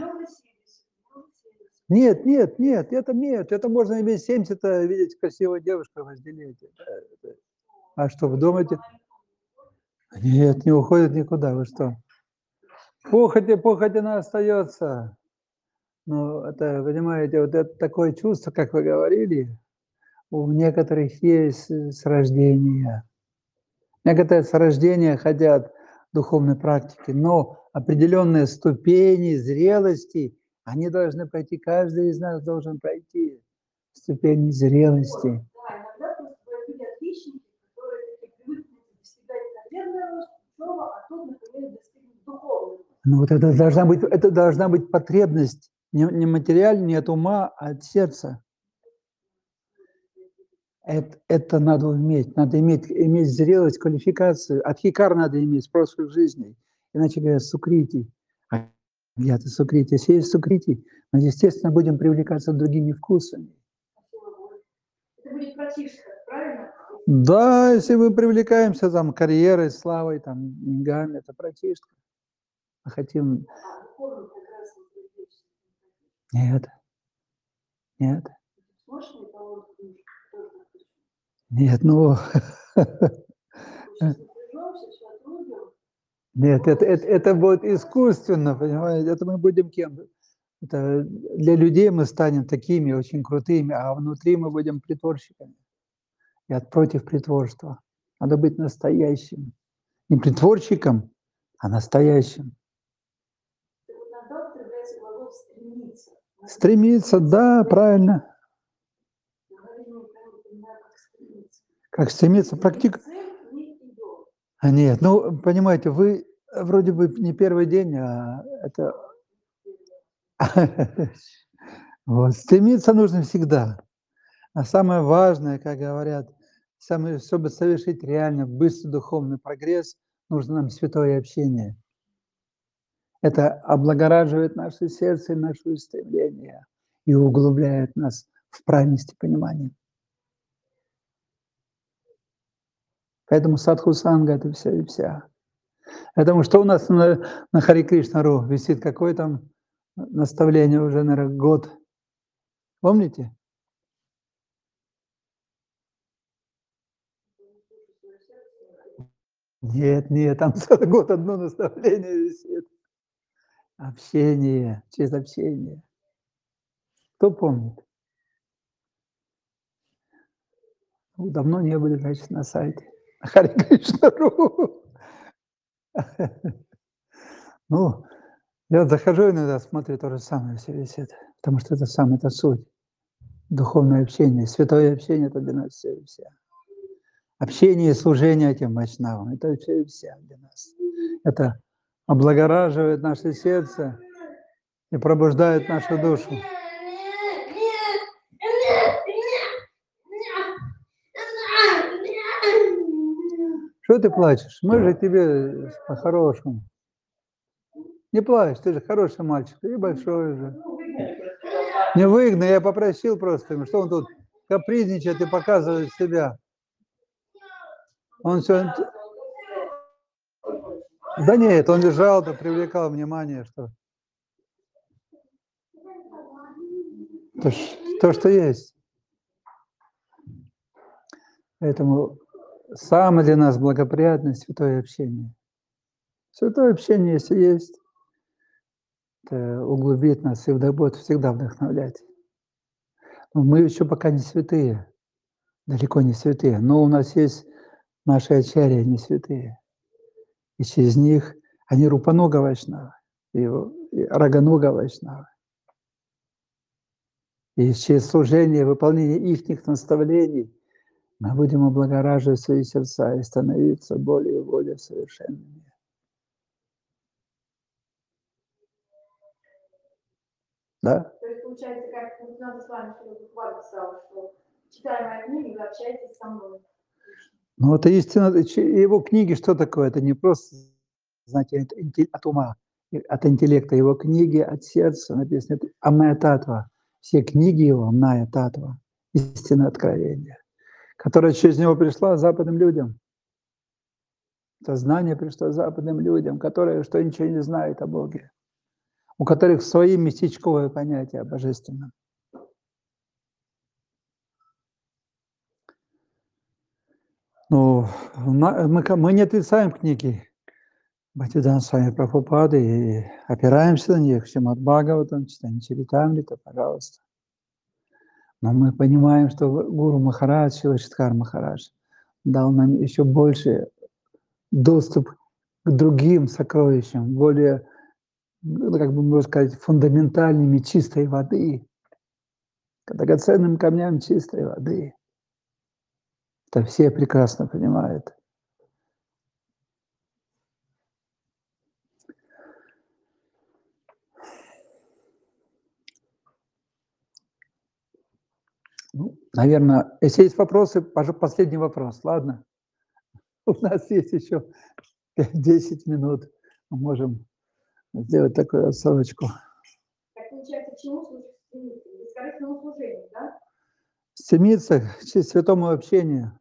Нет, это можно иметь 70, видеть красивую девушку, разделить. А что, вы думаете? Нет, не уходит никуда, вы что? Похоть она остается. Но это, понимаете, вот это такое чувство, как вы говорили, у некоторых есть с рождения. Некоторые с рождения хотят духовной практики, но определенные ступени зрелости, они должны пройти, каждый из нас должен пройти ступени зрелости. Да, иногда просто бывают люди отличники, которые такие привыкли достигать карьерного учеба, а тут, например, достигнуть духовного. Ну вот это должна быть потребность не материальная, не от ума, а от сердца. Это надо уметь. Надо иметь зрелость, квалификацию. Адхикар надо иметь с прошлых жизней. Иначе говорят, сукрити. А я-то сукрити. Если есть сукрити, мы, естественно, будем привлекаться другими вкусами. Это будет практически, правильно? Да, если мы привлекаемся там карьерой, славой, там, деньгами, это братишка. Мы хотим... А духовно прекрасно привлечься. Нет. Нет. Сможешь мне помочь? Нет, ну... Сейчас напряжемся, все отрубим. Нет, это будет искусственно, понимаете? Это мы будем кем? Это для людей мы станем такими очень крутыми, а внутри мы будем притворщиками. Я против притворства. Надо быть настоящим. Не притворщиком, а настоящим. Вот иногда употребляется глагол «стремиться». Стремиться, да, правильно. Как стремиться, практика. А нет, ну, понимаете, вы вроде бы не первый день, а это... Вот, стремиться нужно всегда. А самое важное, как говорят, чтобы совершить реально быстрый духовный прогресс, нужно нам святое общение. Это облагораживает наше сердце и наше устремление и углубляет нас в правильности понимания. Поэтому садху-санга – это все и вся. Поэтому что у нас на Харе Кришна.ру висит? Какое там наставление уже, наверное, год? Помните? Нет, там целый год одно наставление висит. Общение, через общение. Кто помнит? Давно не были, значит, на сайте. Харе Кришна.ру. Ну, я захожу иногда, смотрю, то же самое все висит. Потому что это самое, это суть. Духовное общение, святое общение – это для нас все и вся. Общение и служение этим вайшнавам – это все и вся для нас. Это облагораживает наше сердце и пробуждает нашу душу. Что ты плачешь? Мы же тебе по-хорошему. Не плачь, ты же хороший мальчик, и большой уже. Не выгнал, я попросил просто, что он тут капризничает и показывает себя. Он все... Да нет, он лежал, то привлекал внимание, что... То, что есть. Поэтому самое для нас благоприятное святое общение. Святое общение, если есть, это углубит нас и будет всегда вдохновлять. Но мы еще пока не святые, далеко не святые, но у нас есть наши ачарьи, не святые. И через них они рупанога вайшнавы, и раганога вайшнавы. И через служение, выполнение их наставлений мы будем облагораживать свои сердца и становиться более и более совершенными. Да? То есть получается, как вот надо с вами, что буквально писал, что читая мои книги, вы общаетесь со мной. Ну, это истина. Его книги что такое? Это не просто, знаете, от ума, от интеллекта. Его книги от сердца написаны. Амная татва. Все книги его, Амная татва, истинное откровение, которое через него пришло западным людям. Это знание пришло западным людям, которые что ничего не знают о Боге, у которых свои местечковые понятия о божественном. Ну, мы не отрицаем книги. Бхактивинода Свами Прабхупады и опираемся на них, Шримад Бхагаватам, читание Чаритамрита, пожалуйста. Но мы понимаем, что Гуру Махарадж, Шилашидхар Махарадж дал нам еще больше доступ к другим сокровищам, более, как бы можно сказать, фундаментальными чистой воды, к драгоценным камням чистой воды. Это все прекрасно понимают. Ну, наверное, если есть вопросы, последний вопрос, ладно? У нас есть еще 10 минут, мы можем сделать такую отсылочку. Так получается, к чему служит стремиться? К бескорыстному служению, да? Стремиться к святому общению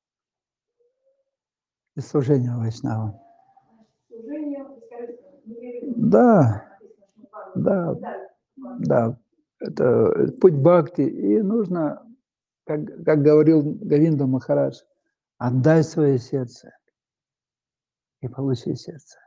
и служению Вайшнавам. Служению бескорыстному. Да, да, да. Это путь бхакти. И нужно, как говорил Говинда Махарадж, отдай свое сердце и получи сердце.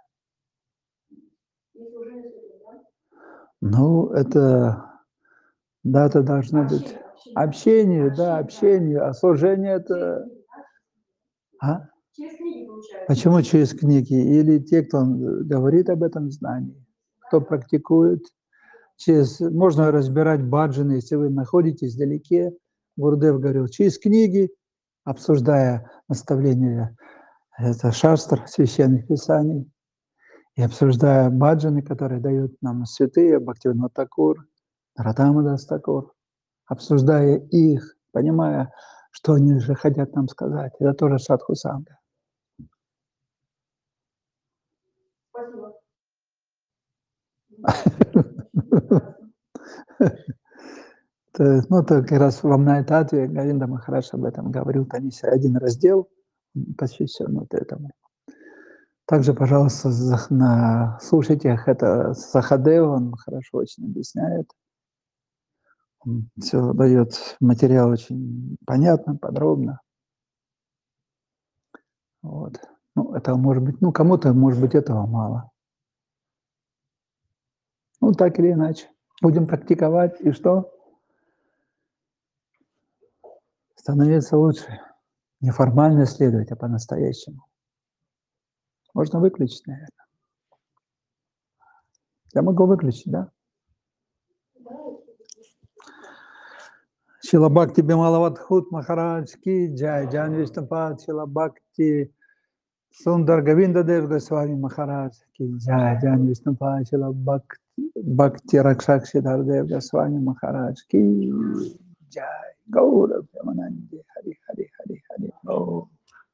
Ну, это, да, это должно быть общение, да, общение, а служение это... А? Через книги получается. Почему через книги? Или те, кто говорит об этом знании, кто практикует. Можно разбирать баджаны, если вы находитесь вдалеке. Гурудев говорил, через книги, обсуждая наставления это шастр, священных писаний, и обсуждая баджаны, которые дают нам святые, Бхактивинода Тхакур, Радамадас Тхакур, обсуждая их, понимая, что они же хотят нам сказать. Это тоже садху-санга. Спасибо. Ну, это как раз в Амнайтатве Говинда Махарадж об этом говорил, там есть один раздел, посвящен вот этому. Также, пожалуйста, слушайте, это Сахадева, он хорошо очень объясняет. Он все дает материал очень понятно, подробно. Вот. Ну, это может быть, ну, кому-то, может быть, этого мало. Ну, так или иначе. Будем практиковать, и что? Становиться лучше. Не формально следовать, а по-настоящему. Можно выключить, наверное. Я могу выключить, да? Шила Бхакти Бималавадхут Махарадж Ки Джай, Джан Вишнупад, Шила Бхакти Сундар Говинда Дев Госвами Махарадж Ки Джай, Джан Вишнупад, Шила Бхакти Ракшак Сидхар Дев Госвами Махарадж Ки Джай, Гаура Бхамананди, Хари Хари Хари Хари Гаура.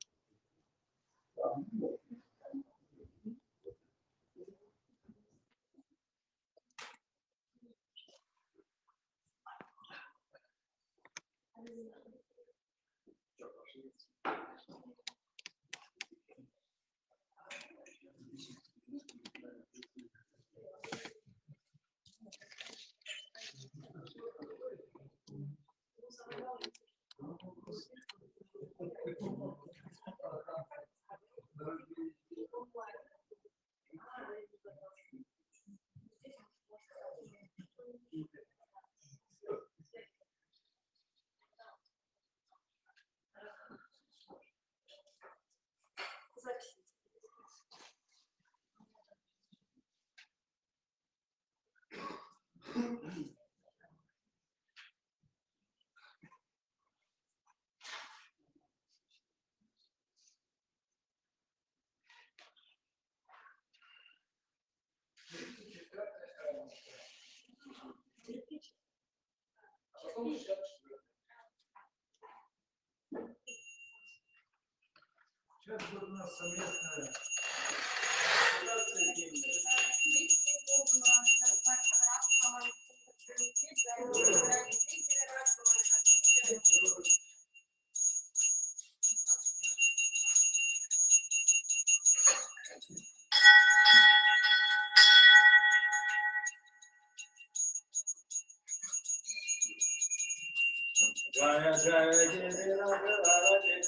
Сейчас будет у нас совместная Jaya Jaya Jaya Jaya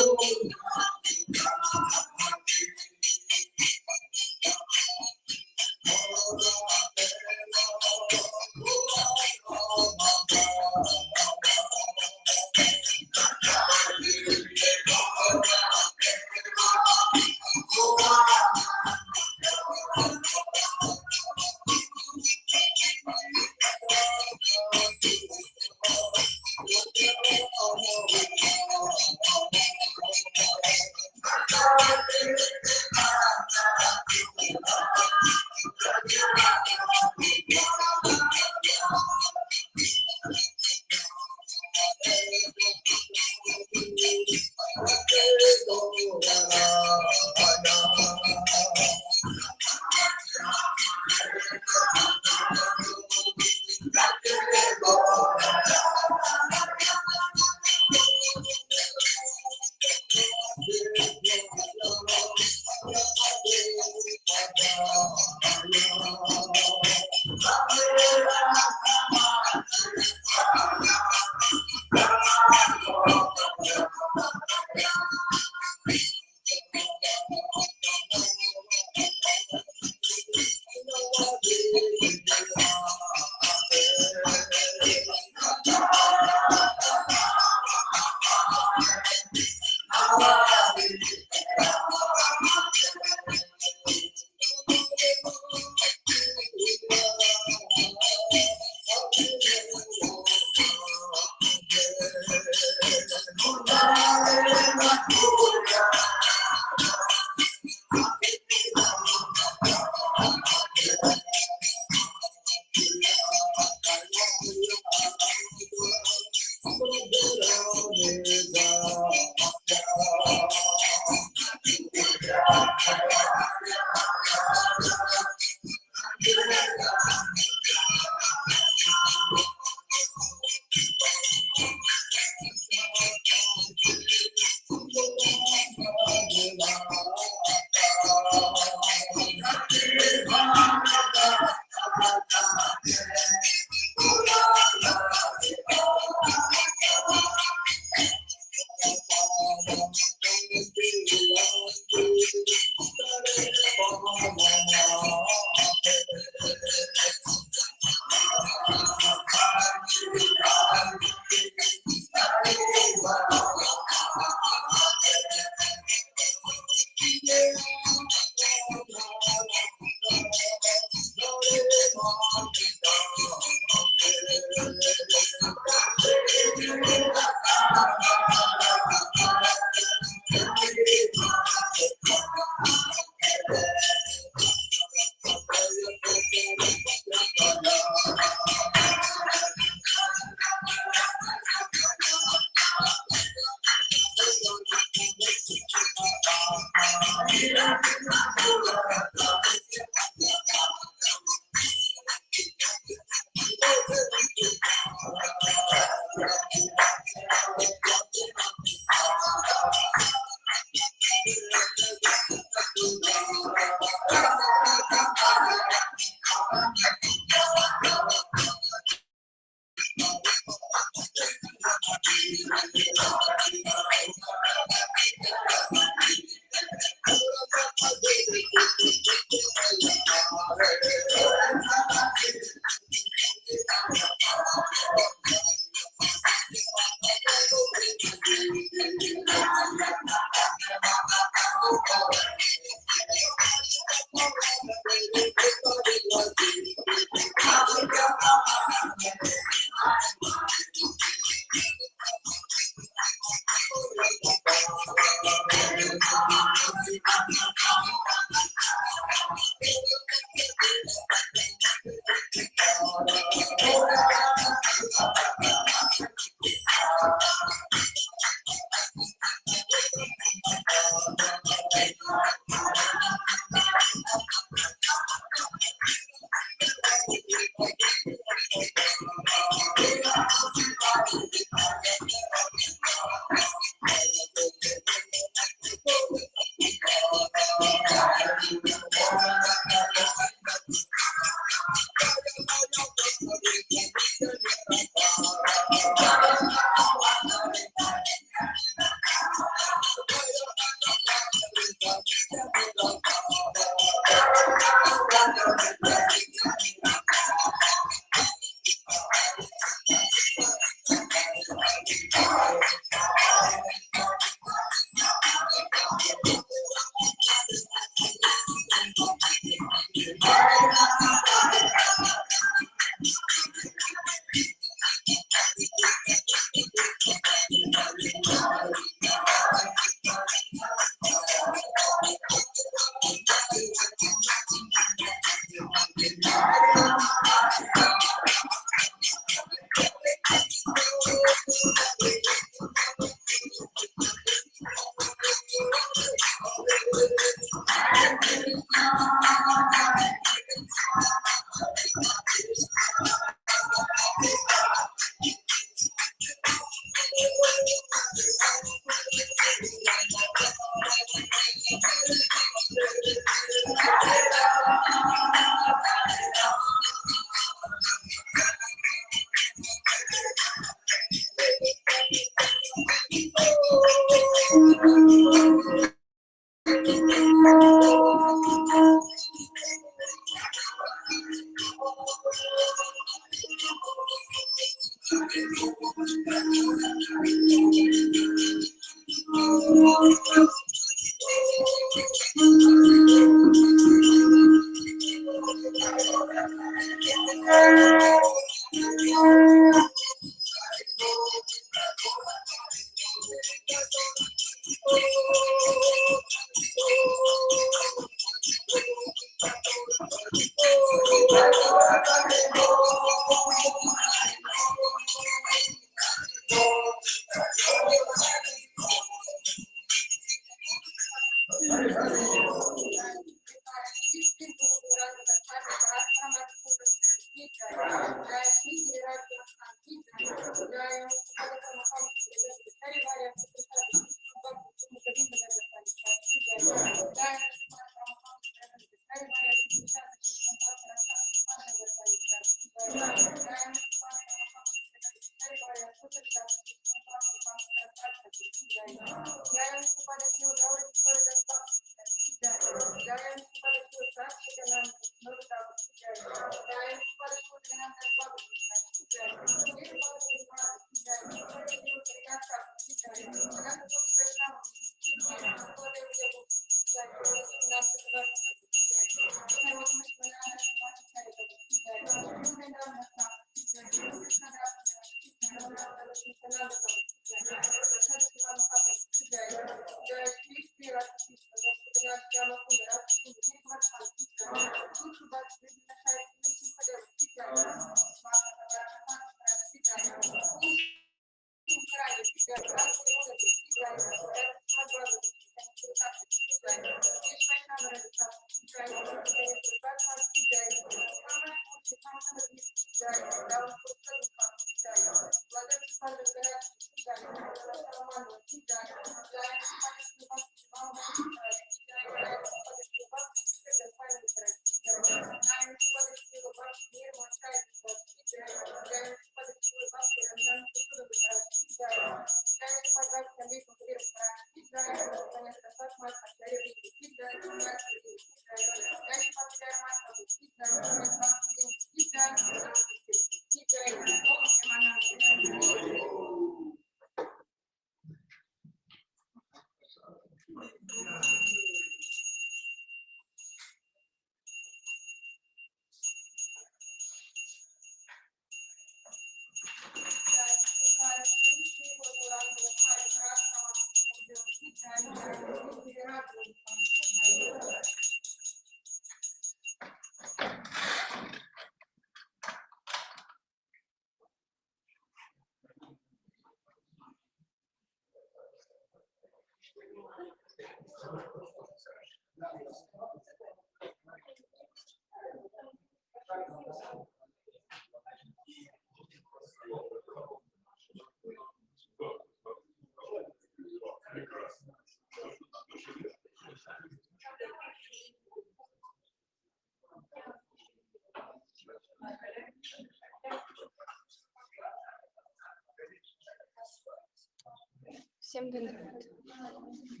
Всем донат.